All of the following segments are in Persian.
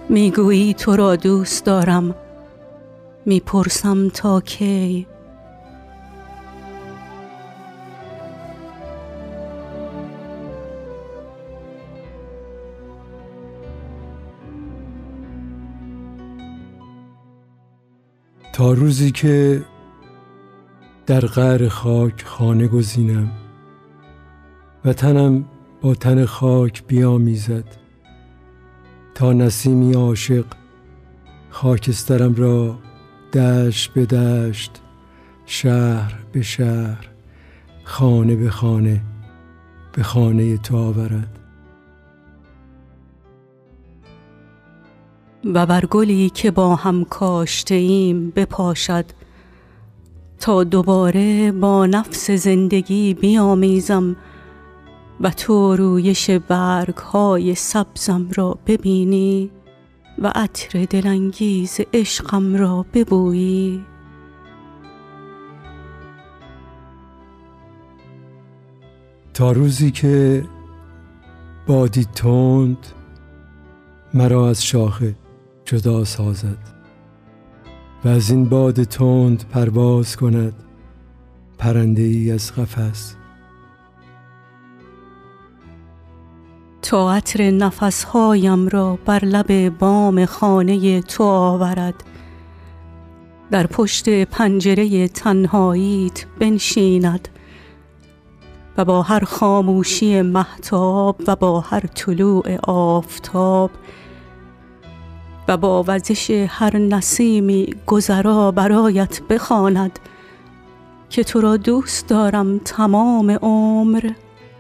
میگویی تو را دوست دارم، میپرسم تا کی؟ تا روزی که در قعر خاک خانه گزینم و تنم با تن خاک بیامیزد، تا نسیمی عاشق خاکسترم را دشت به دشت، شهر به شهر، خانه به خانه، به خانه تو آورد. و بر گلی که با هم کاشته ایم بپاشد، تا دوباره با نفس زندگی بیامیزم و تو رویش برگ های سبزم را ببینی و عطر دلانگیز عشقم را ببویی. تا روزی که بادی تند مرا از شاخه جدا سازد و از این باد تند پرواز کند پرنده ای از قفس، تا عطر نفسهایم را بر لب بام خانه تو آورد، در پشت پنجره تنهاییت بنشیند و با هر خاموشی مهتاب و با هر طلوع آفتاب و با وزش هر نسیمی گذرا برایت بخواند که تو را دوست دارم تمام عمر.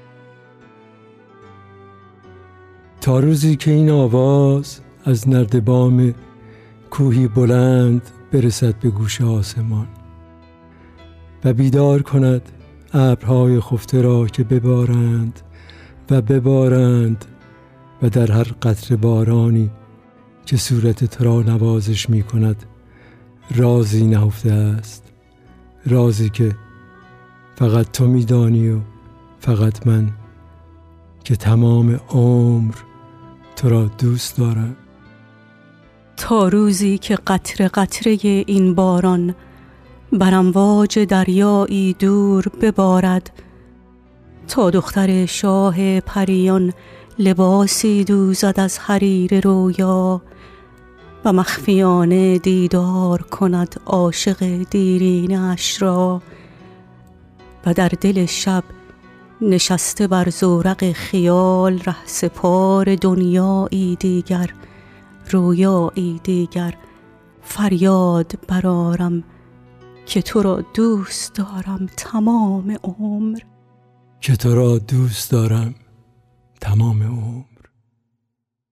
تا روزی که این آواز از نردبام کوهی بلند برسد به گوش آسمان و بیدار کند ابرهای خفته را که ببارند و ببارند و در هر قطره بارانی که صورت تو را نوازش می کند رازی نهفته است، رازی که فقط تو می دانی و فقط من، که تمام عمر تو را دوست دارم. تا روزی که قطره قطره این باران بر امواج دریایی دور ببارد، تا دختر شاه پریان لباسی دوزد از حریر رویا و مخفیانه دیدار کند عاشق دیرینه اش را و در دل شب نشسته بر زورق خیال رهسپار دنیایی دیگر، رویایی دیگر فریاد برآرم که تو را دوست دارم تمام عمر، که تو را دوست دارم تمام عمر.